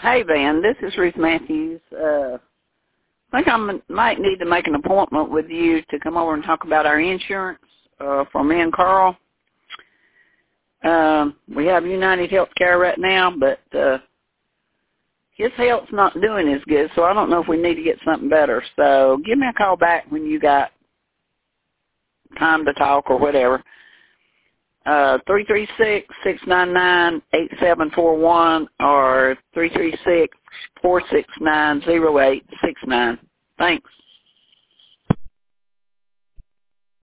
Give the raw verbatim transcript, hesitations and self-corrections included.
Hey, Van, this is Ruth Matthews. Uh, I think I might need to make an appointment with you to come over and talk about our insurance uh, for me and Carl. Um, we have United Healthcare right now, but uh, his health's not doing as good, so I don't know if we need to get something better. So give me a call back when you got time to talk or whatever. Uh, three three six, six nine nine, eight seven four one or three three six, four six nine, zero eight six nine. Thanks.